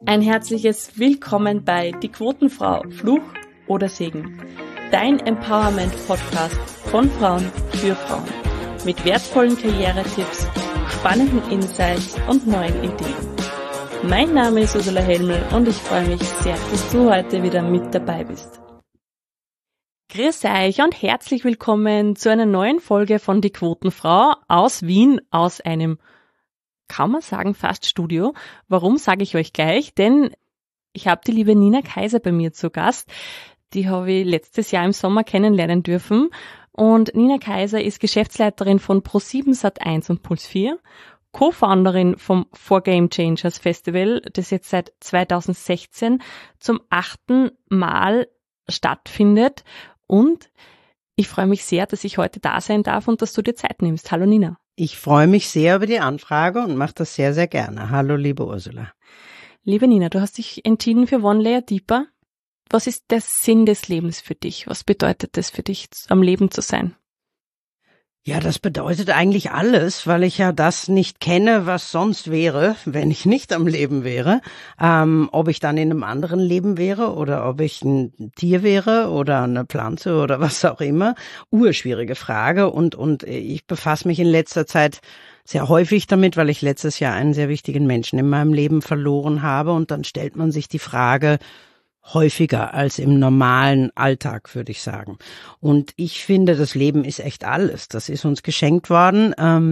Ein herzliches Willkommen bei Die Quotenfrau, Fluch oder Segen. Dein Empowerment-Podcast von Frauen für Frauen. Mit wertvollen Karrieretipps, spannenden Insights und neuen Ideen. Mein Name ist Ursula Helmel und ich freue mich sehr, dass du heute wieder mit dabei bist. Grüß euch und herzlich willkommen zu einer neuen Folge von Die Quotenfrau aus Wien, aus einem, kann man sagen, fast Studio. Warum, sage ich euch gleich, denn ich habe die liebe Nina Kaiser bei mir zu Gast. Die habe ich letztes Jahr im Sommer kennenlernen dürfen. Und Nina Kaiser ist Geschäftsleiterin von Pro7 Sat.1 und Puls 4, Co-Founderin vom 4Game Changers Festival, das jetzt seit 2016 zum 8. Mal stattfindet. Und ich freue mich sehr, dass ich heute da sein darf und dass du dir Zeit nimmst. Hallo Nina. Ich freue mich sehr über die Anfrage und mache das sehr, sehr gerne. Hallo, liebe Ursula. Liebe Nina, du hast dich entschieden für One Layer Deeper. Was ist der Sinn des Lebens für dich? Was bedeutet es für dich, am Leben zu sein? Ja, das bedeutet eigentlich alles, weil ich ja das nicht kenne, was sonst wäre, wenn ich nicht am Leben wäre. Ob ich dann in einem anderen Leben wäre oder ob ich ein Tier wäre oder eine Pflanze oder was auch immer. Urschwierige Frage und ich befasse mich in letzter Zeit sehr häufig damit, weil ich letztes Jahr einen sehr wichtigen Menschen in meinem Leben verloren habe und dann stellt man sich die Frage, häufiger als im normalen Alltag, würde ich sagen. Und ich finde, das Leben ist echt alles. Das ist uns geschenkt worden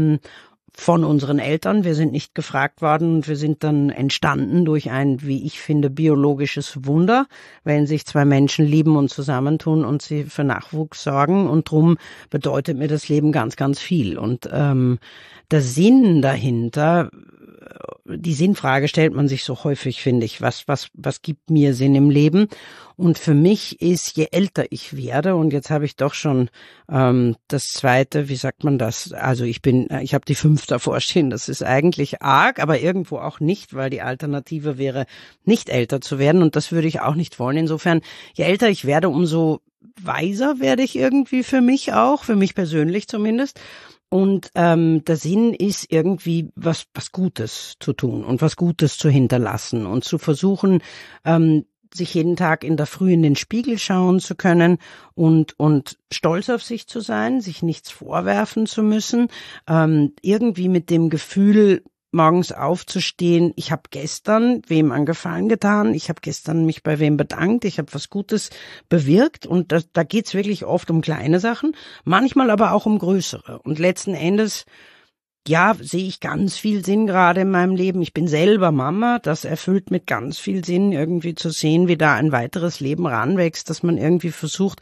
von unseren Eltern. Wir sind nicht gefragt worden und wir sind dann entstanden durch ein, wie ich finde, biologisches Wunder, wenn sich zwei Menschen lieben und zusammentun und sie für Nachwuchs sorgen. Und drum bedeutet mir das Leben ganz, ganz viel. Und der Sinn dahinter, die Sinnfrage stellt man sich so häufig, finde ich. Was gibt mir Sinn im Leben? Und für mich ist, je älter ich werde, und jetzt habe ich doch schon das zweite, wie sagt man das? Also ich habe die 5 davor stehen. Das ist eigentlich arg, aber irgendwo auch nicht, weil die Alternative wäre, nicht älter zu werden. Und das würde ich auch nicht wollen. Insofern, je älter ich werde, umso weiser werde ich irgendwie für mich persönlich zumindest. Und der Sinn ist irgendwie was Gutes zu tun und was Gutes zu hinterlassen und zu versuchen, sich jeden Tag in der Früh in den Spiegel schauen zu können und stolz auf sich zu sein, sich nichts vorwerfen zu müssen, irgendwie mit dem Gefühl, morgens aufzustehen, ich habe gestern wem einen Gefallen getan, ich habe gestern mich bei wem bedankt, ich habe was Gutes bewirkt und da geht's wirklich oft um kleine Sachen, manchmal aber auch um größere. Und letzten Endes, ja, sehe ich ganz viel Sinn gerade in meinem Leben. Ich bin selber Mama, das erfüllt mit ganz viel Sinn, irgendwie zu sehen, wie da ein weiteres Leben ranwächst, dass man irgendwie versucht,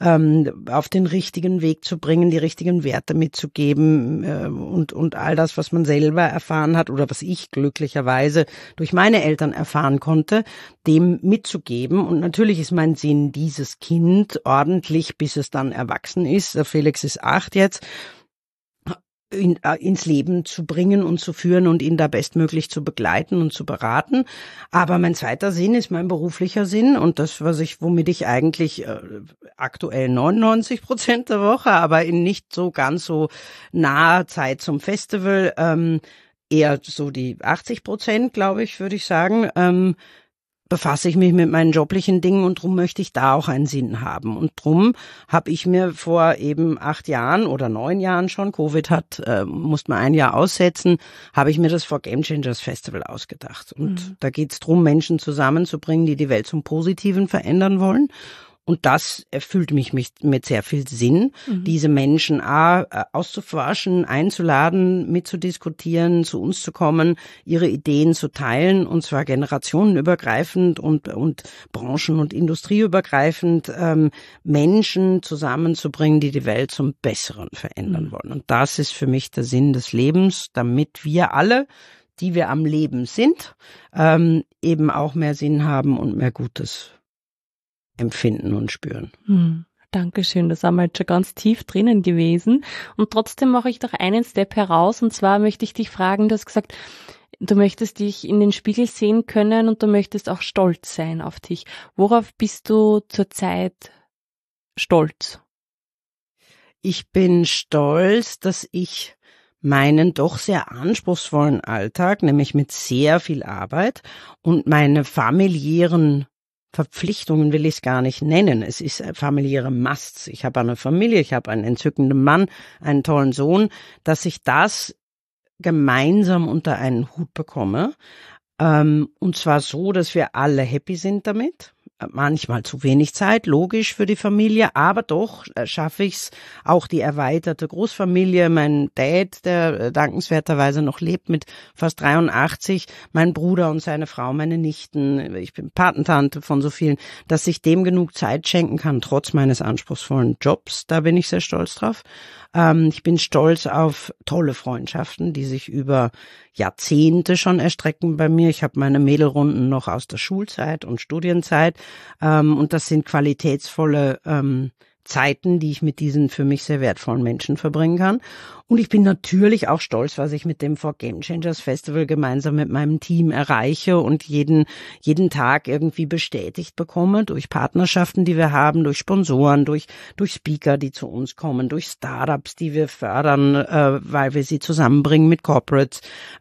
auf den richtigen Weg zu bringen, die richtigen Werte mitzugeben und all das, was man selber erfahren hat oder was ich glücklicherweise durch meine Eltern erfahren konnte, dem mitzugeben. Und natürlich ist mein Sinn, dieses Kind ordentlich, bis es dann erwachsen ist, der Felix ist 8 jetzt, ins Leben zu bringen und zu führen und ihn da bestmöglich zu begleiten und zu beraten. Aber mein zweiter Sinn ist mein beruflicher Sinn und das, womit ich eigentlich aktuell 99% der Woche, aber in nicht so ganz so naher Zeit zum Festival, eher so die 80%, glaube ich, würde ich sagen, befasse ich mich mit meinen joblichen Dingen und drum möchte ich da auch einen Sinn haben. Und drum habe ich mir vor eben 8 Jahren oder 9 Jahren schon, Covid musste man ein Jahr aussetzen, habe ich mir das 4Game Changers Festival ausgedacht. Und da geht's drum, Menschen zusammenzubringen, die die Welt zum Positiven verändern wollen. Und das erfüllt mich mit sehr viel Sinn, diese Menschen auszuforschen, einzuladen, mitzudiskutieren, zu uns zu kommen, ihre Ideen zu teilen, und zwar generationenübergreifend und branchen- und industrieübergreifend, Menschen zusammenzubringen, die die Welt zum Besseren verändern wollen. Und das ist für mich der Sinn des Lebens, damit wir alle, die wir am Leben sind, eben auch mehr Sinn haben und mehr Gutes empfinden und spüren. Dankeschön, das haben wir jetzt schon ganz tief drinnen gewesen. Und trotzdem mache ich doch einen Step heraus. Und zwar möchte ich dich fragen, du hast gesagt, du möchtest dich in den Spiegel sehen können und du möchtest auch stolz sein auf dich. Worauf bist du zurzeit stolz? Ich bin stolz, dass ich meinen doch sehr anspruchsvollen Alltag, nämlich mit sehr viel Arbeit und meine familiären Verpflichtungen will ich es gar nicht nennen. Es ist familiäre Musts. Ich habe eine Familie, ich habe einen entzückenden Mann, einen tollen Sohn, dass ich das gemeinsam unter einen Hut bekomme. Und zwar so, dass wir alle happy sind damit. Manchmal zu wenig Zeit, logisch für die Familie, aber doch schaffe ich es, auch die erweiterte Großfamilie, mein Dad, der dankenswerterweise noch lebt mit fast 83, mein Bruder und seine Frau, meine Nichten, ich bin Patentante von so vielen, dass ich dem genug Zeit schenken kann, trotz meines anspruchsvollen Jobs, da bin ich sehr stolz drauf. Ich bin stolz auf tolle Freundschaften, die sich über Jahrzehnte schon erstrecken bei mir. Ich habe meine Mädelrunden noch aus der Schulzeit und Studienzeit und das sind qualitätsvolle Zeiten, die ich mit diesen für mich sehr wertvollen Menschen verbringen kann. Und ich bin natürlich auch stolz, was ich mit dem For Game Changers Festival gemeinsam mit meinem Team erreiche und jeden Tag irgendwie bestätigt bekomme durch Partnerschaften, die wir haben, durch Sponsoren, durch Speaker, die zu uns kommen, durch Startups, die wir fördern, weil wir sie zusammenbringen mit Corporates.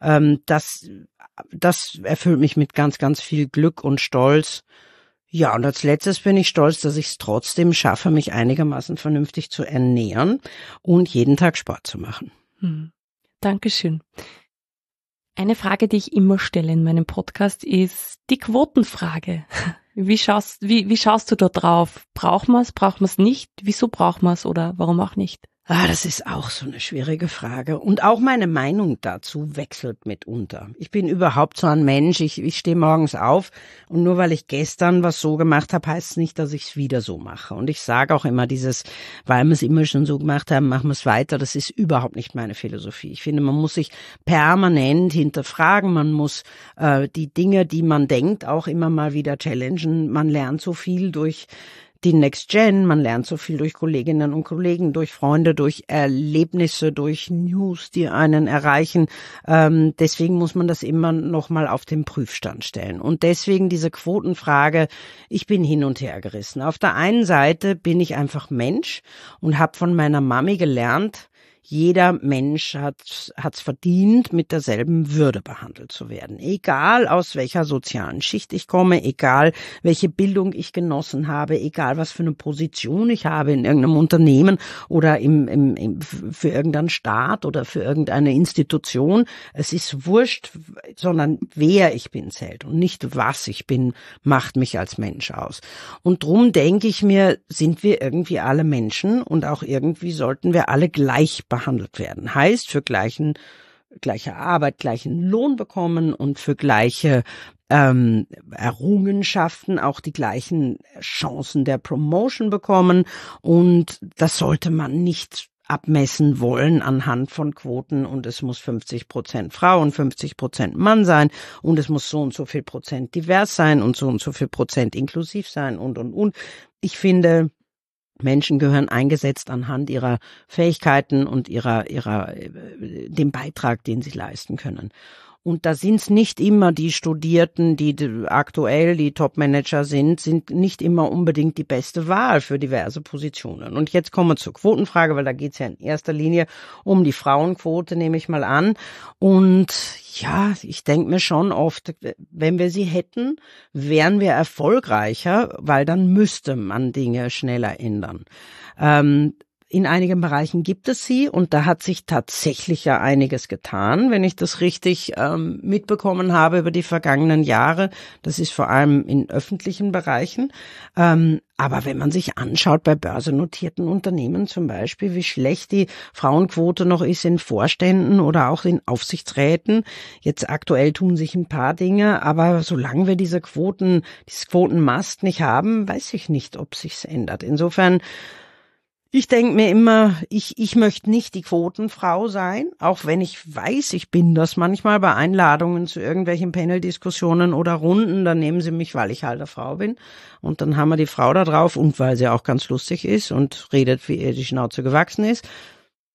Das erfüllt mich mit ganz, ganz viel Glück und Stolz. Ja, und als letztes bin ich stolz, dass ich es trotzdem schaffe, mich einigermaßen vernünftig zu ernähren und jeden Tag Sport zu machen. Dankeschön. Eine Frage, die ich immer stelle in meinem Podcast, ist die Quotenfrage. Wie schaust du da drauf? Braucht man es nicht? Wieso braucht man es oder warum auch nicht? Das ist auch so eine schwierige Frage. Und auch meine Meinung dazu wechselt mitunter. Ich bin überhaupt so ein Mensch. Ich stehe morgens auf und nur weil ich gestern was so gemacht habe, heißt es nicht, dass ich es wieder so mache. Und ich sage auch immer weil wir es immer schon so gemacht haben, machen wir es weiter. Das ist überhaupt nicht meine Philosophie. Ich finde, man muss sich permanent hinterfragen. Man muss die Dinge, die man denkt, auch immer mal wieder challengen. Man lernt so viel durch die Next Gen, man lernt so viel durch Kolleginnen und Kollegen, durch Freunde, durch Erlebnisse, durch News, die einen erreichen. Deswegen muss man das immer noch mal auf den Prüfstand stellen. Und deswegen diese Quotenfrage, ich bin hin und her gerissen. Auf der einen Seite bin ich einfach Mensch und habe von meiner Mami gelernt, jeder Mensch hat's verdient, mit derselben Würde behandelt zu werden. Egal aus welcher sozialen Schicht ich komme, egal welche Bildung ich genossen habe, egal was für eine Position ich habe in irgendeinem Unternehmen oder für irgendeinen Staat oder für irgendeine Institution. Es ist wurscht, sondern wer ich bin zählt und nicht was ich bin, macht mich als Mensch aus. Und drum denke ich mir, sind wir irgendwie alle Menschen und auch irgendwie sollten wir alle gleich behandelt werden. Heißt, für gleiche Arbeit gleichen Lohn bekommen und für gleiche Errungenschaften auch die gleichen Chancen der Promotion bekommen. Und das sollte man nicht abmessen wollen anhand von Quoten und es muss 50% Frau und 50% Mann sein und es muss so und so viel Prozent divers sein und so viel Prozent inklusiv sein und. Ich finde, Menschen gehören eingesetzt anhand ihrer Fähigkeiten und dem Beitrag, den sie leisten können. Und da sind es nicht immer die Studierten, die aktuell die Top-Manager sind nicht immer unbedingt die beste Wahl für diverse Positionen. Und jetzt kommen wir zur Quotenfrage, weil da geht es ja in erster Linie um die Frauenquote, nehme ich mal an. Und ja, ich denke mir schon oft, wenn wir sie hätten, wären wir erfolgreicher, weil dann müsste man Dinge schneller ändern. In einigen Bereichen gibt es sie und da hat sich tatsächlich ja einiges getan, wenn ich das richtig mitbekommen habe über die vergangenen Jahre. Das ist vor allem in öffentlichen Bereichen. Aber wenn man sich anschaut bei börsennotierten Unternehmen zum Beispiel, wie schlecht die Frauenquote noch ist in Vorständen oder auch in Aufsichtsräten. Jetzt aktuell tun sich ein paar Dinge, aber solange wir dieses Quotenmast nicht haben, weiß ich nicht, ob sich's ändert. Insofern, ich denke mir immer, ich möchte nicht die Quotenfrau sein, auch wenn ich weiß, ich bin das manchmal bei Einladungen zu irgendwelchen Panel-Diskussionen oder Runden, dann nehmen sie mich, weil ich halt eine Frau bin und dann haben wir die Frau da drauf und weil sie auch ganz lustig ist und redet, wie ihr die Schnauze gewachsen ist.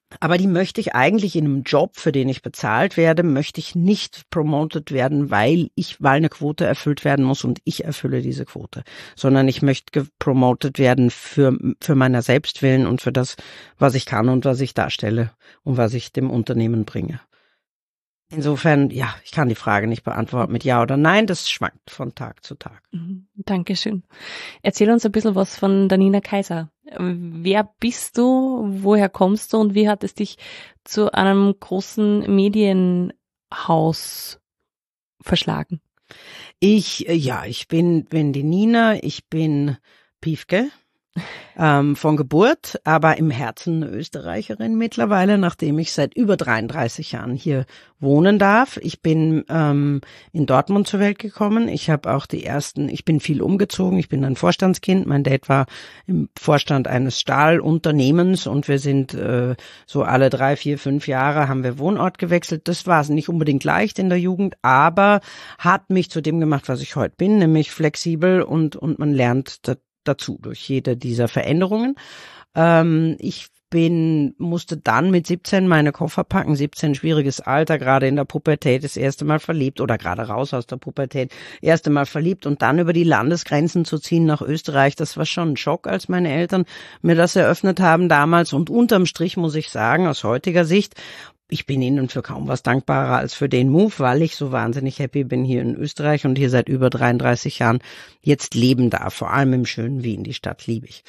Aber die möchte ich eigentlich in einem Job, für den ich bezahlt werde, möchte ich nicht promoted werden, weil eine Quote erfüllt werden muss und ich erfülle diese Quote. Sondern ich möchte promoted werden für meiner selbst willen und für das, was ich kann und was ich darstelle und was ich dem Unternehmen bringe. Insofern, ja, ich kann die Frage nicht beantworten mit Ja oder Nein, das schwankt von Tag zu Tag. Dankeschön. Erzähl uns ein bisschen was von der Nina Kaiser. Wer bist du, woher kommst du und wie hat es dich zu einem großen Medienhaus verschlagen? Ich bin die Nina, ich bin Piefke. Von Geburt, aber im Herzen eine Österreicherin mittlerweile, nachdem ich seit über 33 Jahren hier wohnen darf. Ich bin in Dortmund zur Welt gekommen. Ich habe auch ich bin viel umgezogen. Ich bin ein Vorstandskind. Mein Dad war im Vorstand eines Stahlunternehmens und wir sind so alle 3, 4, 5 Jahre haben wir Wohnort gewechselt. Das war nicht unbedingt leicht in der Jugend, aber hat mich zu dem gemacht, was ich heute bin, nämlich flexibel und man lernt dazu durch jede dieser Veränderungen. Ich musste dann mit 17 meine Koffer packen, 17 schwieriges Alter, gerade in der Pubertät, das erste Mal verliebt oder gerade raus aus der Pubertät, erste Mal verliebt und dann über die Landesgrenzen zu ziehen nach Österreich, das war schon ein Schock, als meine Eltern mir das eröffnet haben damals und unterm Strich muss ich sagen, aus heutiger Sicht, ich bin ihnen für kaum was dankbarer als für den Move, weil ich so wahnsinnig happy bin hier in Österreich und hier seit über 33 Jahren jetzt leben darf, vor allem im schönen Wien, die Stadt liebe ich.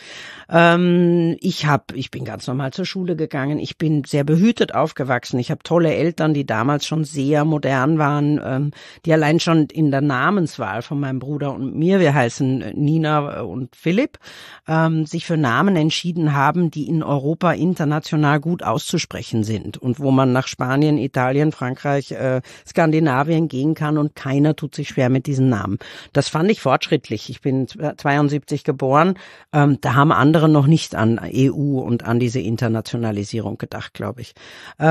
Ich bin ganz normal zur Schule gegangen, ich bin sehr behütet aufgewachsen, ich habe tolle Eltern, die damals schon sehr modern waren, die allein schon in der Namenswahl von meinem Bruder und mir, wir heißen Nina und Philipp, sich für Namen entschieden haben, die in Europa international gut auszusprechen sind und wo man nach Spanien, Italien, Frankreich, Skandinavien gehen kann und keiner tut sich schwer mit diesen Namen. Das fand ich fortschrittlich. Ich bin 72 geboren. Da haben andere noch nicht an EU und an diese Internationalisierung gedacht, glaube ich.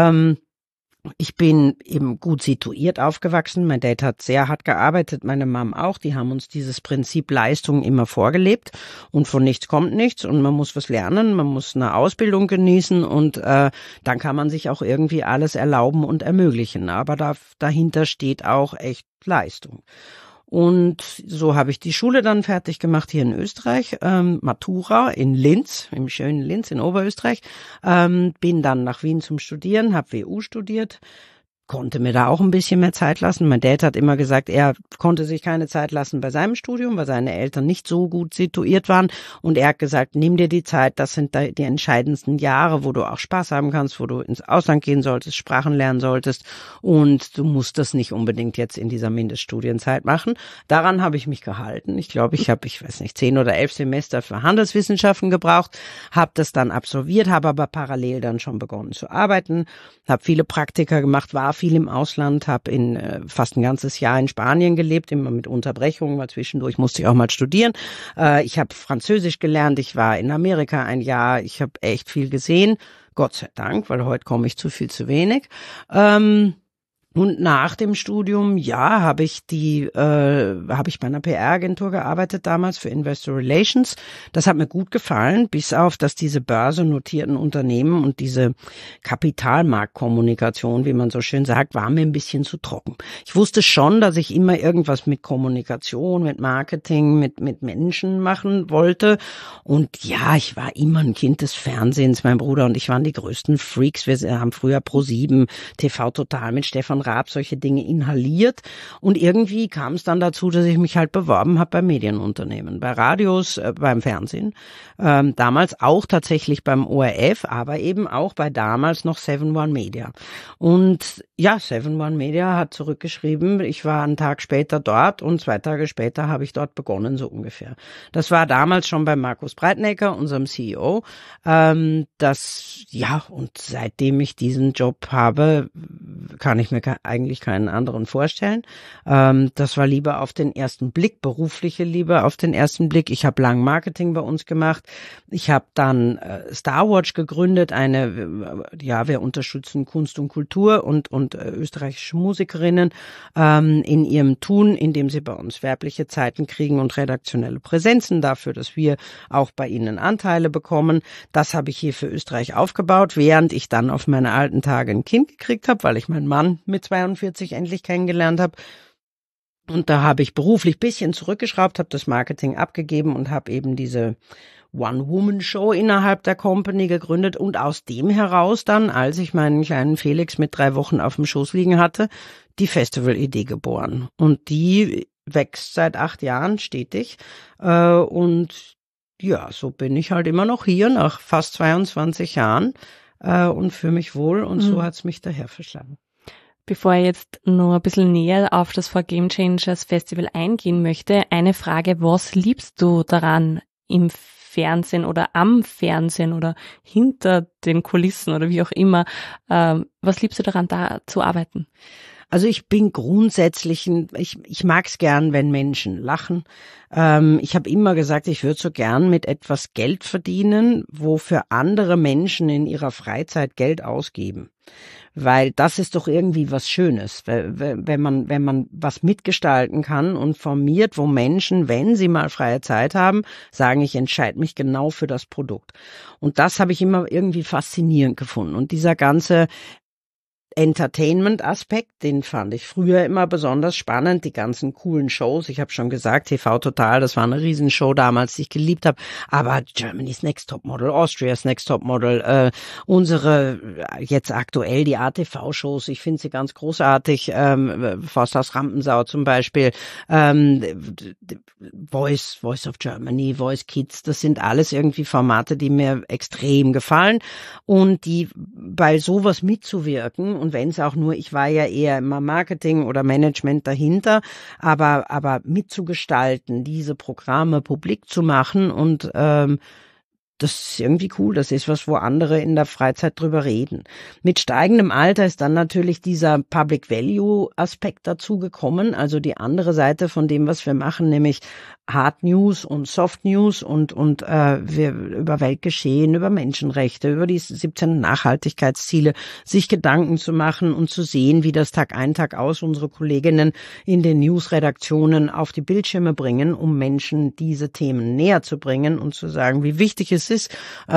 Ich bin eben gut situiert aufgewachsen. Mein Dad hat sehr hart gearbeitet, meine Mom auch. Die haben uns dieses Prinzip Leistung immer vorgelebt und von nichts kommt nichts und man muss was lernen, man muss eine Ausbildung genießen und dann kann man sich auch irgendwie alles erlauben und ermöglichen. Aber dahinter steht auch echt Leistung. Und so habe ich die Schule dann fertig gemacht hier in Österreich, Matura in Linz, im schönen Linz in Oberösterreich, bin dann nach Wien zum Studieren, habe WU studiert, konnte mir da auch ein bisschen mehr Zeit lassen. Mein Dad hat immer gesagt, er konnte sich keine Zeit lassen bei seinem Studium, weil seine Eltern nicht so gut situiert waren. Und er hat gesagt, nimm dir die Zeit, das sind die entscheidendsten Jahre, wo du auch Spaß haben kannst, wo du ins Ausland gehen solltest, Sprachen lernen solltest. Und du musst das nicht unbedingt jetzt in dieser Mindeststudienzeit machen. Daran habe ich mich gehalten. Ich glaube, ich habe 10 oder 11 Semester für Handelswissenschaften gebraucht, habe das dann absolviert, habe aber parallel dann schon begonnen zu arbeiten, habe viele Praktika gemacht, war viel im Ausland, habe fast ein ganzes Jahr in Spanien gelebt, immer mit Unterbrechungen, weil zwischendurch musste ich auch mal studieren. Ich habe Französisch gelernt, ich war in Amerika ein Jahr, ich habe echt viel gesehen, Gott sei Dank, weil heute komme ich zu viel zu wenig. Und nach dem Studium, ja, habe ich bei einer PR-Agentur gearbeitet damals für Investor Relations. Das hat mir gut gefallen, bis auf, dass diese börsennotierten Unternehmen und diese Kapitalmarktkommunikation, wie man so schön sagt, war mir ein bisschen zu trocken. Ich wusste schon, dass ich immer irgendwas mit Kommunikation, mit Marketing, mit Menschen machen wollte. Und ja, ich war immer ein Kind des Fernsehens. Mein Bruder und ich waren die größten Freaks. Wir haben früher Pro7, TV Total mit Stefan Raab solche Dinge inhaliert und irgendwie kam es dann dazu, dass ich mich halt beworben habe bei Medienunternehmen, bei Radios, beim Fernsehen, damals auch tatsächlich beim ORF, aber eben auch bei damals noch 7-One Media. Und ja, 7-One Media hat zurückgeschrieben, ich war einen Tag später dort und 2 Tage später habe ich dort begonnen, so ungefähr. Das war damals schon bei Markus Breitnecker, unserem CEO. Und seitdem ich diesen Job habe, kann ich mir eigentlich keinen anderen vorstellen. Das war Liebe auf den ersten Blick, berufliche Liebe auf den ersten Blick. Ich habe lang Marketing bei uns gemacht. Ich habe dann Starwatch gegründet, wir unterstützen Kunst und Kultur und und österreichische Musikerinnen in ihrem Tun, indem sie bei uns werbliche Zeiten kriegen und redaktionelle Präsenzen dafür, dass wir auch bei ihnen Anteile bekommen. Das habe ich hier für Österreich aufgebaut, während ich dann auf meine alten Tage ein Kind gekriegt habe, weil ich meinen Mann mit 42 endlich kennengelernt habe. Und da habe ich beruflich ein bisschen zurückgeschraubt, habe das Marketing abgegeben und habe eben diese One-Woman-Show innerhalb der Company gegründet und aus dem heraus dann, als ich meinen kleinen Felix mit 3 Wochen auf dem Schoß liegen hatte, die Festival-Idee geboren. Und die wächst seit 8 Jahren stetig und ja, so bin ich halt immer noch hier nach fast 22 Jahren und fühle mich wohl und so hat's mich daher verschlagen. Bevor ich jetzt noch ein bisschen näher auf das For Game Changers Festival eingehen möchte, eine Frage: Was liebst du daran im Fernsehen oder am Fernsehen oder hinter den Kulissen oder wie auch immer? Was liebst du daran, da zu arbeiten? Also ich bin grundsätzlich, ich mag's gern, wenn Menschen lachen. Ich habe immer gesagt, ich würde so gern mit etwas Geld verdienen, wofür andere Menschen in ihrer Freizeit Geld ausgeben. Weil das ist doch irgendwie was Schönes, wenn man was mitgestalten kann und formiert, wo Menschen, wenn sie mal freie Zeit haben, sagen, ich entscheide mich genau für das Produkt. Und das habe ich immer irgendwie faszinierend gefunden. Und dieser ganze Entertainment-Aspekt, den fand ich früher immer besonders spannend, die ganzen coolen Shows. Ich habe schon gesagt, TV Total, das war eine Riesenshow damals, die ich geliebt habe. Aber Germany's Next Topmodel, Austria's Next Topmodel, unsere jetzt aktuell die ATV-Shows, ich finde sie ganz großartig. Forsthaus Rampensau zum Beispiel, Voice of Germany, Voice Kids, das sind alles irgendwie Formate, die mir extrem gefallen und die bei sowas mitzuwirken. Und wenn es auch nur, ich war ja eher immer Marketing oder Management dahinter, aber mitzugestalten, diese Programme publik zu machen und das ist irgendwie cool. Das ist was, wo andere in der Freizeit drüber reden. Mit steigendem Alter ist dann natürlich dieser Public Value Aspekt dazu gekommen. Also die andere Seite von dem, was wir machen, nämlich Hard News und Soft News und wir über Weltgeschehen, über Menschenrechte, über die 17 Nachhaltigkeitsziele, sich Gedanken zu machen und zu sehen, wie das Tag ein, Tag aus unsere Kolleginnen in den Newsredaktionen auf die Bildschirme bringen, um Menschen diese Themen näher zu bringen und zu sagen, wie wichtig es ist,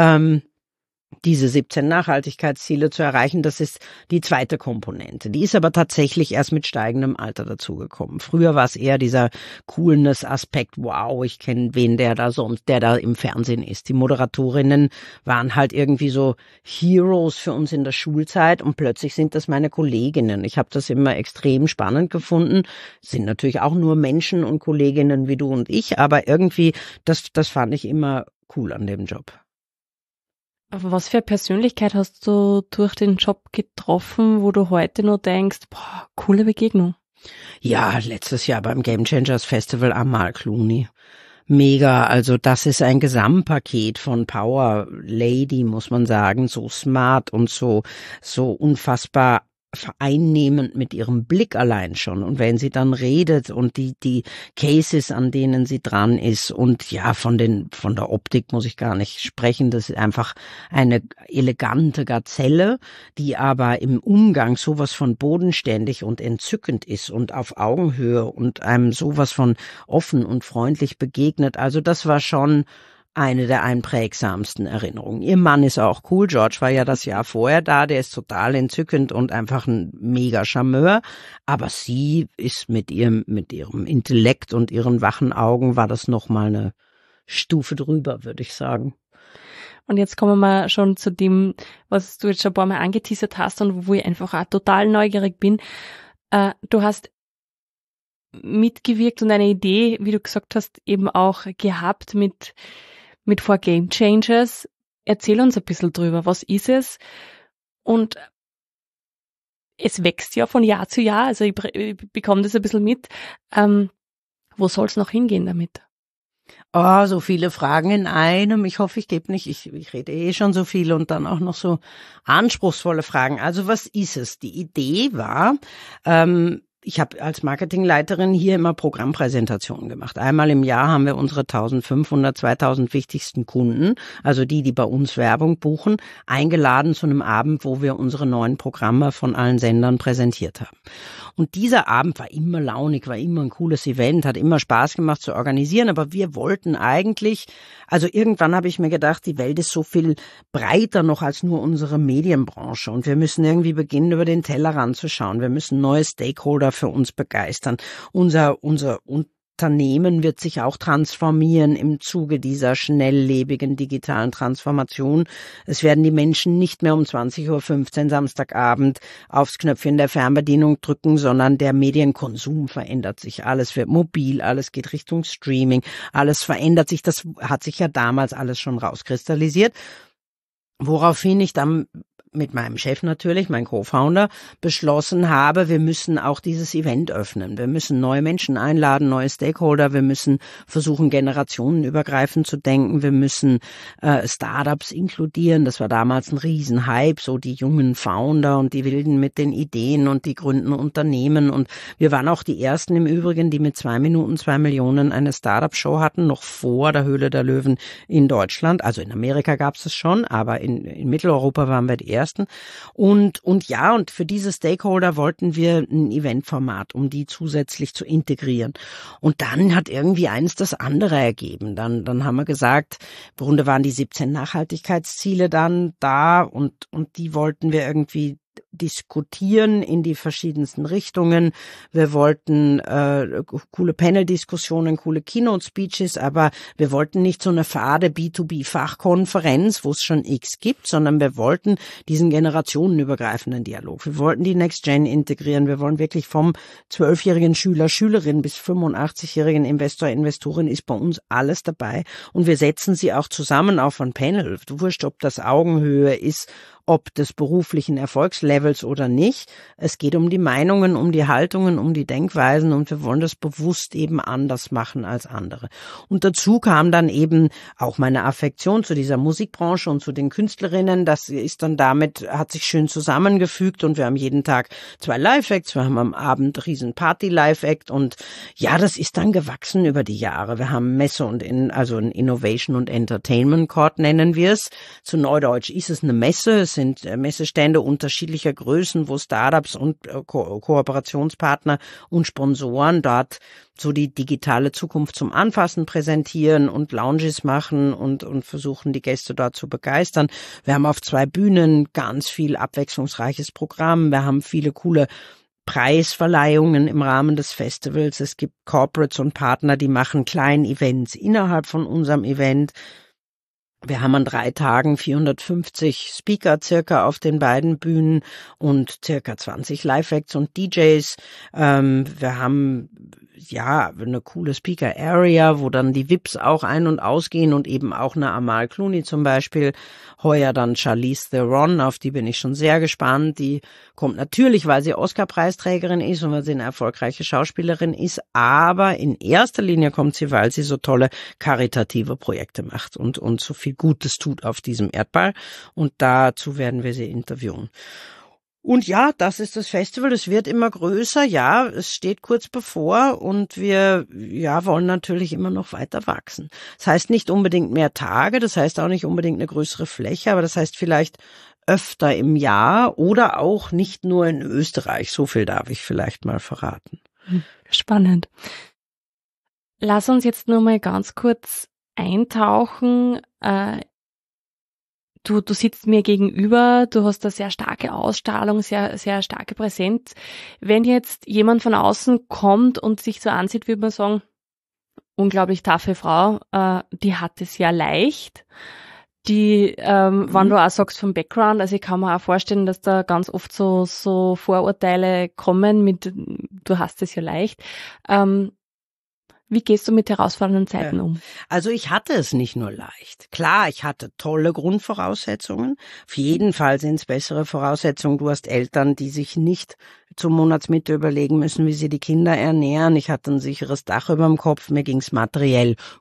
diese 17 Nachhaltigkeitsziele zu erreichen. Das ist die zweite Komponente. Die ist aber tatsächlich erst mit steigendem Alter dazugekommen. Früher war es eher dieser Coolness-Aspekt, wow, ich kenne wen der da im Fernsehen ist. Die Moderatorinnen waren halt irgendwie so Heroes für uns in der Schulzeit und plötzlich sind das meine Kolleginnen. Ich habe das immer extrem spannend gefunden. Sind natürlich auch nur Menschen und Kolleginnen wie du und ich, aber irgendwie, das fand ich immer cool an dem Job. Aber was für eine Persönlichkeit hast du durch den Job getroffen, wo du heute noch denkst, boah, coole Begegnung? Ja, letztes Jahr beim Game Changers Festival Amal Clooney. Mega, also das ist ein Gesamtpaket von Power Lady, muss man sagen, so smart und so unfassbar vereinnehmend mit ihrem Blick allein schon. Und wenn sie dann redet und die Cases, an denen sie dran ist und ja, von der Optik muss ich gar nicht sprechen. Das ist einfach eine elegante Gazelle, die aber im Umgang sowas von bodenständig und entzückend ist und auf Augenhöhe und einem sowas von offen und freundlich begegnet. Also das war schon eine der einprägsamsten Erinnerungen. Ihr Mann ist auch cool. George war ja das Jahr vorher da. Der ist total entzückend und einfach ein mega Charmeur. Aber sie ist mit ihrem Intellekt und ihren wachen Augen war das nochmal eine Stufe drüber, würde ich sagen. Und jetzt kommen wir schon zu dem, was du jetzt schon ein paar Mal angeteasert hast und wo ich einfach auch total neugierig bin. Du hast mitgewirkt und eine Idee, wie du gesagt hast, eben auch gehabt mit For Game Changers. Erzähl uns ein bisschen drüber. Was ist es? Und es wächst ja von Jahr zu Jahr. Also ich bekomme das ein bisschen mit. Wo soll es noch hingehen damit? Oh, so viele Fragen in einem. Ich hoffe, ich rede schon so viel und dann auch noch so anspruchsvolle Fragen. Also was ist es? Die Idee war, ich habe als Marketingleiterin hier immer Programmpräsentationen gemacht. Einmal im Jahr haben wir unsere 1500, 2000 wichtigsten Kunden, also die bei uns Werbung buchen, eingeladen zu einem Abend, wo wir unsere neuen Programme von allen Sendern präsentiert haben. Und dieser Abend war immer launig, war immer ein cooles Event, hat immer Spaß gemacht zu organisieren, aber wir wollten eigentlich, also irgendwann habe ich mir gedacht, die Welt ist so viel breiter noch als nur unsere Medienbranche und wir müssen irgendwie beginnen, über den Tellerrand zu schauen. Wir müssen neue Stakeholder für uns begeistern. Unser Unternehmen wird sich auch transformieren im Zuge dieser schnelllebigen digitalen Transformation. Es werden die Menschen nicht mehr um 20:15 Uhr Samstagabend aufs Knöpfchen der Fernbedienung drücken, sondern der Medienkonsum verändert sich. Alles wird mobil, alles geht Richtung Streaming, alles verändert sich. Das hat sich ja damals alles schon rauskristallisiert. Woraufhin ich dann mit meinem Chef natürlich, mein Co-Founder, beschlossen habe, wir müssen auch dieses Event öffnen. Wir müssen neue Menschen einladen, neue Stakeholder. Wir müssen versuchen, generationenübergreifend zu denken. Wir müssen Startups inkludieren. Das war damals ein Riesenhype, so die jungen Founder und die Wilden mit den Ideen und die gründen Unternehmen. Und wir waren auch die Ersten im Übrigen, die mit 2 Minuten 2 Millionen eine Startup-Show hatten, noch vor der Höhle der Löwen in Deutschland. Also in Amerika gab es schon, aber in Mitteleuropa waren wir die Ersten. Und für diese Stakeholder wollten wir ein Eventformat, um die zusätzlich zu integrieren. Und dann hat irgendwie eins das andere ergeben. Dann haben wir gesagt, im Grunde waren die 17 Nachhaltigkeitsziele dann da und die wollten wir irgendwie diskutieren in die verschiedensten Richtungen. Wir wollten coole Panel-Diskussionen, coole Keynote-Speeches, aber wir wollten nicht so eine fade B2B-Fachkonferenz, wo es schon X gibt, sondern wir wollten diesen generationenübergreifenden Dialog. Wir wollten die Next Gen integrieren. Wir wollen wirklich vom 12-jährigen Schüler, Schülerin bis 85-jährigen Investor, Investorin ist bei uns alles dabei. Und wir setzen sie auch zusammen auf ein Panel. Wurscht, ob das Augenhöhe ist, ob des beruflichen Erfolgslevels oder nicht. Es geht um die Meinungen, um die Haltungen, um die Denkweisen und wir wollen das bewusst eben anders machen als andere. Und dazu kam dann eben auch meine Affektion zu dieser Musikbranche und zu den Künstlerinnen. Das ist dann damit, hat sich schön zusammengefügt und wir haben jeden Tag 2 Live-Acts, wir haben am Abend riesen Party-Live-Act und ja, das ist dann gewachsen über die Jahre. Wir haben Messe und also ein Innovation und Entertainment Court nennen wir es. Zu Neudeutsch ist es eine Messe. Es sind Messestände unterschiedlicher Größen, wo Startups und Kooperationspartner und Sponsoren dort so die digitale Zukunft zum Anfassen präsentieren und Lounges machen und versuchen, die Gäste dort zu begeistern. Wir haben auf 2 Bühnen ganz viel abwechslungsreiches Programm. Wir haben viele coole Preisverleihungen im Rahmen des Festivals. Es gibt Corporates und Partner, die machen kleine Events innerhalb von unserem Event. Wir haben an 3 Tagen 450 Speaker circa auf den beiden Bühnen und circa 20 Live-Acts und DJs. Wir haben eine coole Speaker-Area, wo dann die VIPs auch ein- und ausgehen und eben auch eine Amal Clooney zum Beispiel. Heuer dann Charlize Theron, auf die bin ich schon sehr gespannt. Die kommt natürlich, weil sie Oscar-Preisträgerin ist und weil sie eine erfolgreiche Schauspielerin ist, aber in erster Linie kommt sie, weil sie so tolle karitative Projekte macht und so viel Gutes tut auf diesem Erdball und dazu werden wir sie interviewen. Und ja, das ist das Festival, es wird immer größer, ja, es steht kurz bevor und wir wollen natürlich immer noch weiter wachsen. Das heißt nicht unbedingt mehr Tage, das heißt auch nicht unbedingt eine größere Fläche, aber das heißt vielleicht öfter im Jahr oder auch nicht nur in Österreich, so viel darf ich vielleicht mal verraten. Spannend. Lass uns jetzt nur mal ganz kurz eintauchen. Du sitzt mir gegenüber, du hast eine sehr starke Ausstrahlung, sehr, sehr starke Präsenz. Wenn jetzt jemand von außen kommt und sich so ansieht, würde man sagen, unglaublich taffe Frau, die hat es ja leicht. Wenn du auch sagst vom Background, also ich kann mir auch vorstellen, dass da ganz oft so Vorurteile kommen mit, du hast es ja leicht. Wie gehst du mit herausfordernden Zeiten um? Also ich hatte es nicht nur leicht. Klar, ich hatte tolle Grundvoraussetzungen. Auf jeden Fall sind es bessere Voraussetzungen. Du hast Eltern, die sich nicht zur Monatsmitte überlegen müssen, wie sie die Kinder ernähren. Ich hatte ein sicheres Dach über dem Kopf. Mir ging's materiell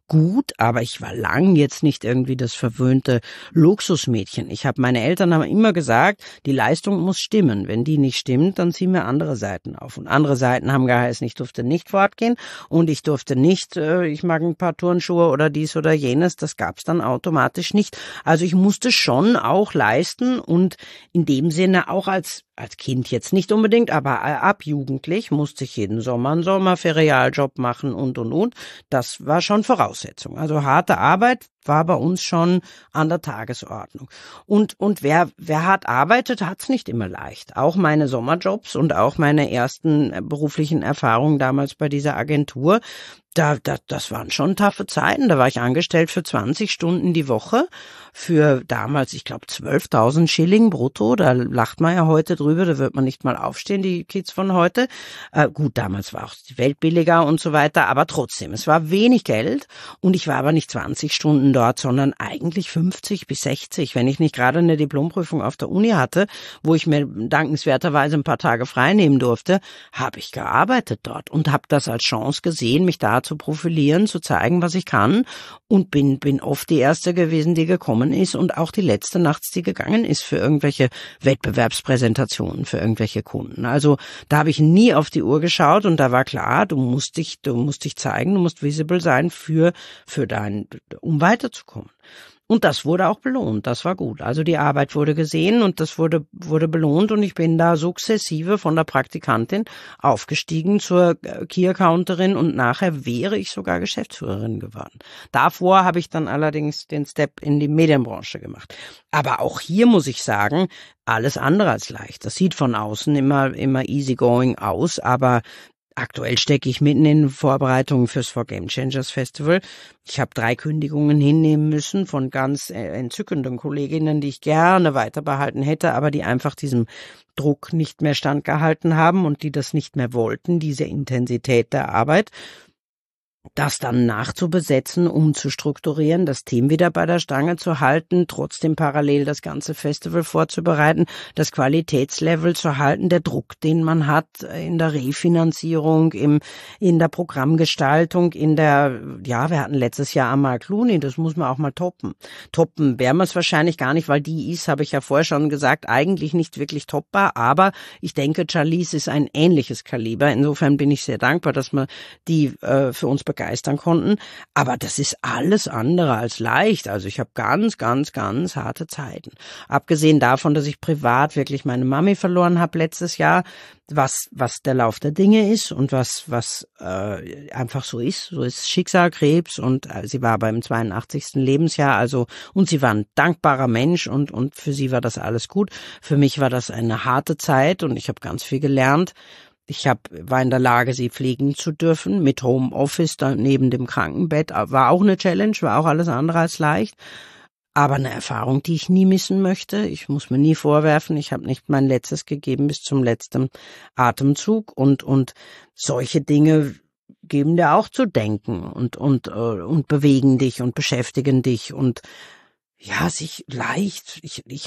gut, aber ich war lang jetzt nicht irgendwie das verwöhnte Luxusmädchen. Meine Eltern haben immer gesagt, die Leistung muss stimmen. Wenn die nicht stimmt, dann ziehen wir andere Seiten auf. Und andere Seiten haben geheißen, ich durfte nicht fortgehen und ich durfte nicht, ich mag ein paar Turnschuhe oder dies oder jenes, das gab's dann automatisch nicht. Also ich musste schon auch leisten und in dem Sinne auch als Kind jetzt nicht unbedingt, aber ab jugendlich musste ich jeden Sommer einen Sommerferialjob machen und. Das war schon Voraussetzung. Also harte Arbeit war bei uns schon an der Tagesordnung. Und wer hart arbeitet, hat's nicht immer leicht. Auch meine Sommerjobs und auch meine ersten beruflichen Erfahrungen damals bei dieser Agentur, das waren schon taffe Zeiten. Da war ich angestellt für 20 Stunden die Woche für damals, ich glaube, 12.000 Schilling brutto. Da lacht man ja heute drüber, da wird man nicht mal aufstehen, die Kids von heute. Gut, damals war auch die Welt billiger und so weiter, aber trotzdem, es war wenig Geld und ich war aber nicht 20 Stunden dort, sondern eigentlich 50 bis 60, wenn ich nicht gerade eine Diplomprüfung auf der Uni hatte, wo ich mir dankenswerterweise ein paar Tage frei nehmen durfte, habe ich gearbeitet dort und habe das als Chance gesehen, mich da zu profilieren, zu zeigen, was ich kann und bin oft die Erste gewesen, die gekommen ist und auch die Letzte nachts, die gegangen ist für irgendwelche Wettbewerbspräsentationen, für irgendwelche Kunden. Also da habe ich nie auf die Uhr geschaut und da war klar, du musst dich zeigen, du musst visible sein um weiterzukommen. Und das wurde auch belohnt, das war gut. Also die Arbeit wurde gesehen und das wurde belohnt und ich bin da sukzessive von der Praktikantin aufgestiegen zur Key-Accounterin und nachher wäre ich sogar Geschäftsführerin geworden. Davor habe ich dann allerdings den Step in die Medienbranche gemacht. Aber auch hier muss ich sagen, alles andere als leicht. Das sieht von außen immer easygoing aus, aber aktuell stecke ich mitten in Vorbereitungen fürs For Game Changers Festival. Ich habe 3 Kündigungen hinnehmen müssen von ganz entzückenden Kolleginnen, die ich gerne weiter behalten hätte, aber die einfach diesem Druck nicht mehr standgehalten haben und die das nicht mehr wollten, diese Intensität der Arbeit. Das dann nachzubesetzen, umzustrukturieren, das Team wieder bei der Stange zu halten, trotzdem parallel das ganze Festival vorzubereiten, das Qualitätslevel zu halten, der Druck, den man hat in der Refinanzierung, in der Programmgestaltung, wir hatten letztes Jahr Amal Clooney, das muss man auch mal toppen. Toppen werden wir es wahrscheinlich gar nicht, weil die ist, habe ich ja vorher schon gesagt, eigentlich nicht wirklich toppbar, aber ich denke, Charlize ist ein ähnliches Kaliber. Insofern bin ich sehr dankbar, dass wir die für uns begeistern konnten, aber das ist alles andere als leicht. Also ich habe ganz, ganz, ganz harte Zeiten. Abgesehen davon, dass ich privat wirklich meine Mami verloren habe letztes Jahr, was der Lauf der Dinge ist und was einfach so ist Schicksal, Krebs und sie war beim 82. Lebensjahr, also und sie war ein dankbarer Mensch und für sie war das alles gut. Für mich war das eine harte Zeit und ich habe ganz viel gelernt. Ich war in der Lage, sie pflegen zu dürfen, mit Homeoffice da neben dem Krankenbett. War auch eine Challenge, war auch alles andere als leicht. Aber eine Erfahrung, die ich nie missen möchte. Ich muss mir nie vorwerfen, ich habe nicht mein Letztes gegeben bis zum letzten Atemzug. Und solche Dinge geben dir auch zu denken und bewegen dich und beschäftigen dich und ja, leicht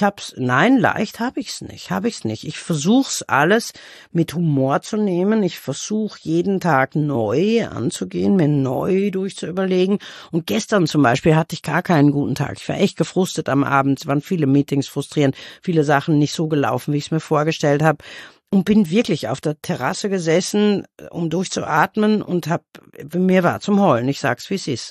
habe ich's nicht. Ich versuch's alles mit Humor zu nehmen. Ich versuche jeden Tag neu anzugehen, mir neu durchzuüberlegen. Und gestern zum Beispiel hatte ich gar keinen guten Tag. Ich war echt gefrustet am Abend. Es waren viele Meetings frustrierend, viele Sachen nicht so gelaufen, wie ich es mir vorgestellt habe. Und bin wirklich auf der Terrasse gesessen, um durchzuatmen und mir war zum Heulen. Ich sag's, wie es ist.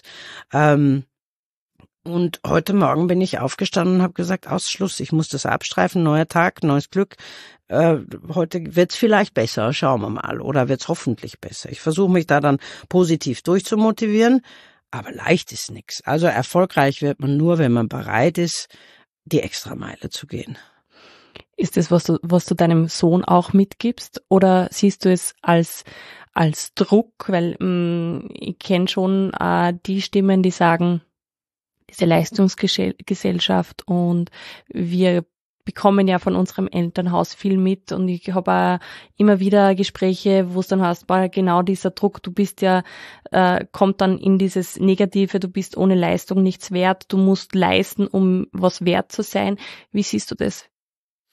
Und heute Morgen bin ich aufgestanden und habe gesagt, Ausschluss, ich muss das abstreifen, neuer Tag, neues Glück. Heute wird's vielleicht besser, schauen wir mal, oder wird's hoffentlich besser. Ich versuche mich da dann positiv durchzumotivieren, aber leicht ist nix. Also erfolgreich wird man nur, wenn man bereit ist, die Extrameile zu gehen. Ist das, was du deinem Sohn auch mitgibst, oder siehst du es als Druck? Weil ich kenne schon die Stimmen, die sagen, diese Leistungsgesellschaft und wir bekommen ja von unserem Elternhaus viel mit und ich habe auch immer wieder Gespräche, wo es dann heißt, genau dieser Druck, du bist ja, kommt dann in dieses Negative, du bist ohne Leistung nichts wert, du musst leisten, um was wert zu sein. Wie siehst du das?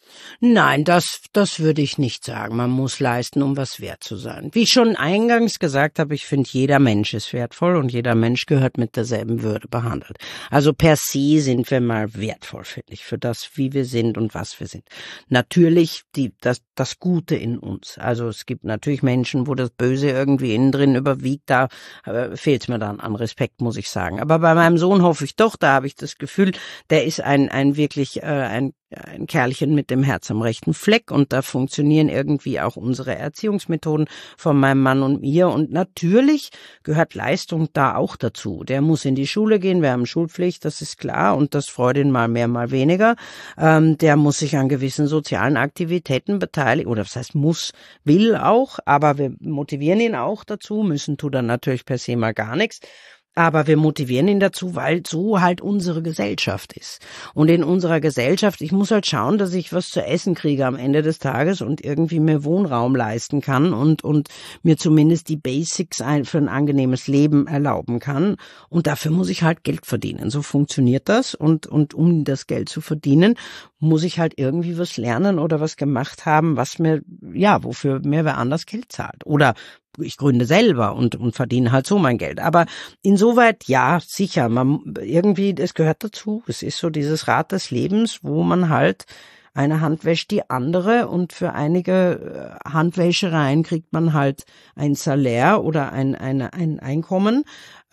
Nein, das würde ich nicht sagen. Man muss leisten, um was wert zu sein. Wie ich schon eingangs gesagt habe, ich finde, jeder Mensch ist wertvoll und jeder Mensch gehört mit derselben Würde behandelt. Also per se sind wir mal wertvoll, finde ich, für das, wie wir sind und was wir sind. Natürlich das Gute in uns. Also es gibt natürlich Menschen, wo das Böse irgendwie innen drin überwiegt. Da fehlt es mir dann an Respekt, muss ich sagen. Aber bei meinem Sohn hoffe ich doch, da habe ich das Gefühl, der ist ein wirklich ein Kerlchen mit dem Herz am rechten Fleck und da funktionieren irgendwie auch unsere Erziehungsmethoden von meinem Mann und mir und natürlich gehört Leistung da auch dazu. Der muss in die Schule gehen, wir haben Schulpflicht, das ist klar und das freut ihn mal mehr, mal weniger. Der muss sich an gewissen sozialen Aktivitäten beteiligen oder was heißt muss, will auch, aber wir motivieren ihn auch dazu, müssen tut er natürlich per se mal gar nichts. Aber wir motivieren ihn dazu, weil so halt unsere Gesellschaft ist. Und in unserer Gesellschaft, ich muss halt schauen, dass ich was zu essen kriege am Ende des Tages und irgendwie mir Wohnraum leisten kann und mir zumindest die Basics für ein angenehmes Leben erlauben kann. Und dafür muss ich halt Geld verdienen. So funktioniert das. Und um das Geld zu verdienen, muss ich halt irgendwie was lernen oder was gemacht haben, wofür mir wer anders Geld zahlt. Oder ich gründe selber und verdiene halt so mein Geld. Aber insoweit, ja, sicher, es gehört dazu. Es ist so dieses Rad des Lebens, wo man halt eine Hand wäscht die andere und für einige Handwäschereien kriegt man halt ein Salär oder ein Einkommen.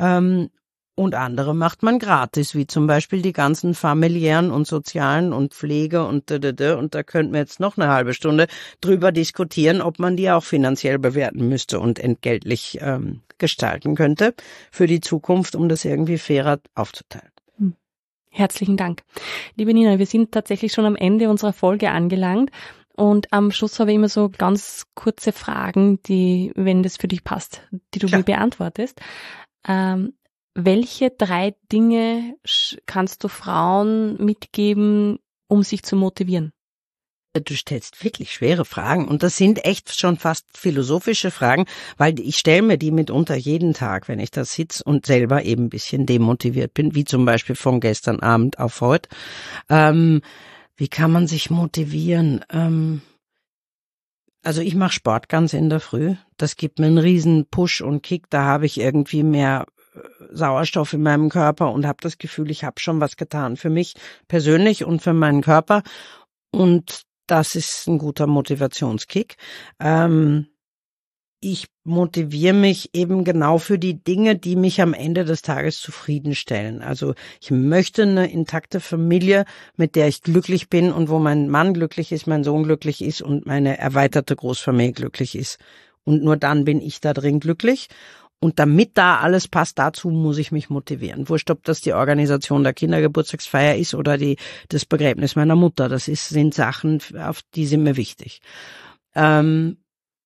Und andere macht man gratis, wie zum Beispiel die ganzen familiären und sozialen und Pflege und da könnten wir jetzt noch eine halbe Stunde drüber diskutieren, ob man die auch finanziell bewerten müsste und entgeltlich gestalten könnte für die Zukunft, um das irgendwie fairer aufzuteilen. Herzlichen Dank. Liebe Nina, wir sind tatsächlich schon am Ende unserer Folge angelangt. Und am Schluss habe ich immer so ganz kurze Fragen, die, wenn das für dich passt, die du mir beantwortest. Welche 3 Dinge kannst du Frauen mitgeben, um sich zu motivieren? Du stellst wirklich schwere Fragen und das sind echt schon fast philosophische Fragen, weil ich stelle mir die mitunter jeden Tag, wenn ich da sitze und selber eben ein bisschen demotiviert bin, wie zum Beispiel von gestern Abend auf heute. Wie kann man sich motivieren? Also ich mache Sport ganz in der Früh. Das gibt mir einen riesen Push und Kick. Da habe ich irgendwie mehr Sauerstoff in meinem Körper und habe das Gefühl, ich habe schon was getan für mich persönlich und für meinen Körper. Und das ist ein guter Motivationskick. Ich motiviere mich eben genau für die Dinge, die mich am Ende des Tages zufriedenstellen. Also ich möchte eine intakte Familie, mit der ich glücklich bin und wo mein Mann glücklich ist, mein Sohn glücklich ist und meine erweiterte Großfamilie glücklich ist. Und nur dann bin ich da drin glücklich. Und damit da alles passt, dazu muss ich mich motivieren. Wurscht, ob das die Organisation der Kindergeburtstagsfeier ist oder das Begräbnis meiner Mutter. Sind Sachen, auf die sind mir wichtig. Und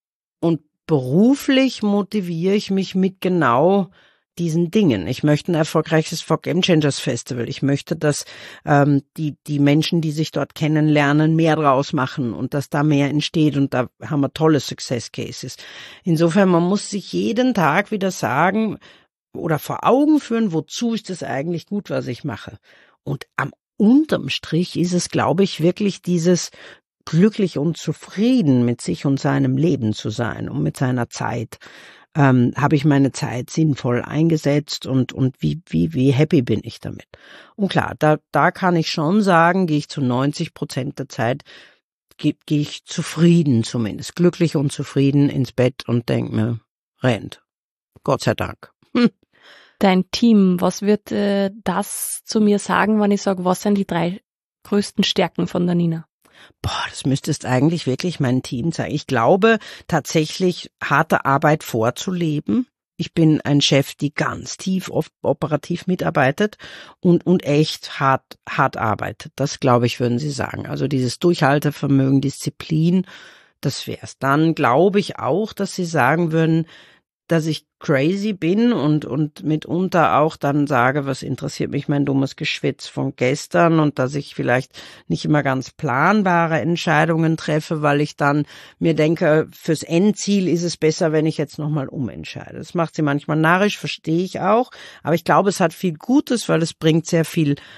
beruflich motiviere ich mich mit genau diesen Dingen. Ich möchte ein erfolgreiches For Game Changers Festival. Ich möchte, dass die Menschen, die sich dort kennenlernen, mehr draus machen und dass da mehr entsteht und da haben wir tolle Success Cases. Insofern, man muss sich jeden Tag wieder sagen oder vor Augen führen, wozu ist es eigentlich gut, was ich mache. Und unterm Strich ist es, glaube ich, wirklich dieses glücklich und zufrieden mit sich und seinem Leben zu sein und mit seiner Zeit. Habe ich meine Zeit sinnvoll eingesetzt und wie happy bin ich damit? Und klar, da kann ich schon sagen, gehe ich zu 90% der Zeit, gehe ich zufrieden zumindest, glücklich und zufrieden ins Bett und denke mir, rennt. Gott sei Dank. Dein Team, was wird das zu mir sagen, wenn ich sage, was sind die 3 größten Stärken von der Nina? Das müsstest eigentlich wirklich mein Team zeigen. Ich glaube tatsächlich, harte Arbeit vorzuleben. Ich bin ein Chef, die ganz tief operativ mitarbeitet und echt hart arbeitet. Das, glaube ich, würden Sie sagen. Also dieses Durchhaltevermögen, Disziplin, das wär's. Dann glaube ich auch, dass Sie sagen würden, dass ich crazy bin und mitunter auch dann sage, was interessiert mich mein dummes Geschwätz von gestern und dass ich vielleicht nicht immer ganz planbare Entscheidungen treffe, weil ich dann mir denke, fürs Endziel ist es besser, wenn ich jetzt nochmal umentscheide. Das macht sie manchmal narrisch, verstehe ich auch, aber ich glaube, es hat viel Gutes, weil es bringt sehr viel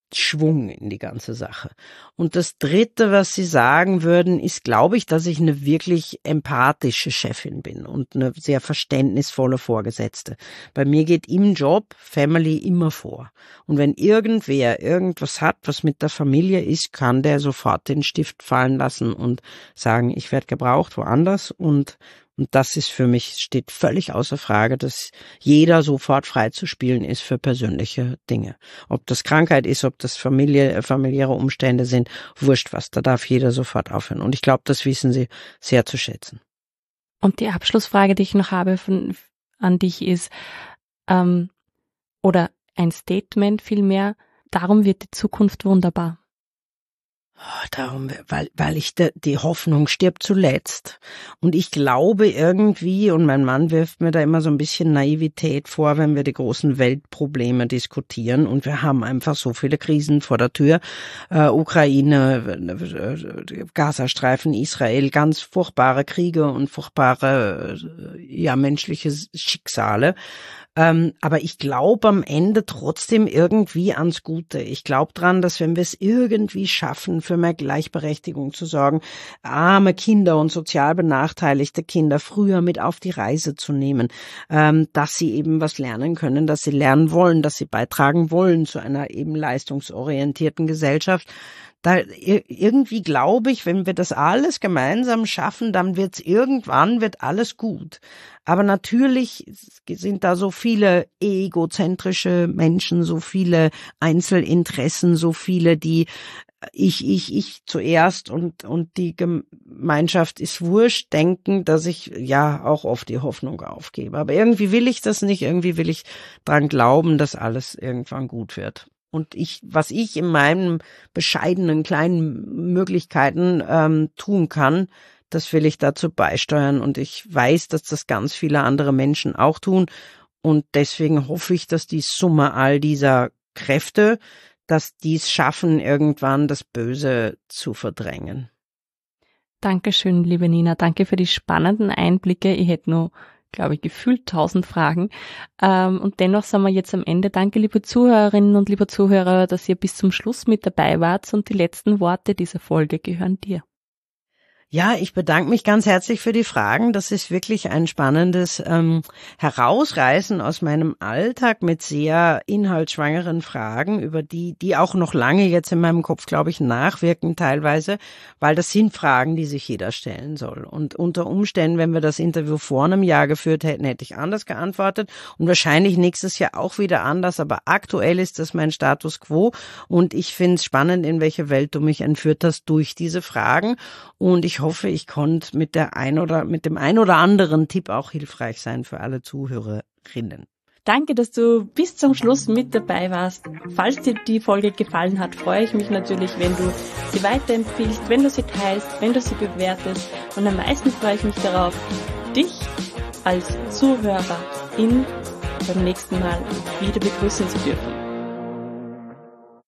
Schwung in die ganze Sache. Und das Dritte, was Sie sagen würden, ist, glaube ich, dass ich eine wirklich empathische Chefin bin und eine sehr verständnisvolle Vorgesetzte. Bei mir geht im Job Family immer vor. Und wenn irgendwer irgendwas hat, was mit der Familie ist, kann der sofort den Stift fallen lassen und sagen, ich werde gebraucht woanders. Und das ist für mich, steht völlig außer Frage, dass jeder sofort frei zu spielen ist für persönliche Dinge. Ob das Krankheit ist, ob das familiäre Umstände sind, wurscht was, da darf jeder sofort aufhören. Und ich glaube, das wissen Sie sehr zu schätzen. Und die Abschlussfrage, die ich noch habe an dich ist, oder ein Statement vielmehr, darum wird die Zukunft wunderbar. Darum, weil ich die Hoffnung stirbt zuletzt. Und ich glaube irgendwie, und mein Mann wirft mir da immer so ein bisschen Naivität vor, wenn wir die großen Weltprobleme diskutieren. Und wir haben einfach so viele Krisen vor der Tür. Ukraine, Gazastreifen, Israel, ganz furchtbare Kriege und furchtbare, menschliche Schicksale. Aber ich glaube am Ende trotzdem irgendwie ans Gute. Ich glaube dran, dass wenn wir es irgendwie schaffen, für mehr Gleichberechtigung zu sorgen, arme Kinder und sozial benachteiligte Kinder früher mit auf die Reise zu nehmen, dass sie eben was lernen können, dass sie lernen wollen, dass sie beitragen wollen zu einer eben leistungsorientierten Gesellschaft. Da irgendwie glaube ich, wenn wir das alles gemeinsam schaffen, dann wird alles gut. Aber natürlich sind da so viele egozentrische Menschen, so viele Einzelinteressen, so viele, die ich zuerst und die Gemeinschaft ist wurscht, denken, dass ich ja auch oft die Hoffnung aufgebe. Aber irgendwie will ich das nicht, irgendwie will ich dran glauben, dass alles irgendwann gut wird. Und was ich in meinen bescheidenen kleinen Möglichkeiten tun kann, das will ich dazu beisteuern. Und ich weiß, dass das ganz viele andere Menschen auch tun. Und deswegen hoffe ich, dass die Summe all dieser Kräfte, dass die es schaffen, irgendwann das Böse zu verdrängen. Dankeschön, liebe Nina. Danke für die spannenden Einblicke. Ich hätte nur, glaube ich, gefühlt 1000 Fragen. Und dennoch sind wir jetzt am Ende. Danke, liebe Zuhörerinnen und liebe Zuhörer, dass ihr bis zum Schluss mit dabei wart. Und die letzten Worte dieser Folge gehören dir. Ja, ich bedanke mich ganz herzlich für die Fragen. Das ist wirklich ein spannendes Herausreißen aus meinem Alltag mit sehr inhaltsschwangeren Fragen, über die auch noch lange jetzt in meinem Kopf, glaube ich, nachwirken teilweise, weil das sind Fragen, die sich jeder stellen soll. Und unter Umständen, wenn wir das Interview vor einem Jahr geführt hätten, hätte ich anders geantwortet und wahrscheinlich nächstes Jahr auch wieder anders. Aber aktuell ist das mein Status quo und ich finde es spannend, in welche Welt du mich entführt hast durch diese Fragen. Und ich hoffe, ich konnte mit dem ein oder anderen Tipp auch hilfreich sein für alle Zuhörerinnen. Danke, dass du bis zum Schluss mit dabei warst. Falls dir die Folge gefallen hat, freue ich mich natürlich, wenn du sie weiterempfiehlst, wenn du sie teilst, wenn du sie bewertest. Und am meisten freue ich mich darauf, dich als Zuhörerin beim nächsten Mal wieder begrüßen zu dürfen.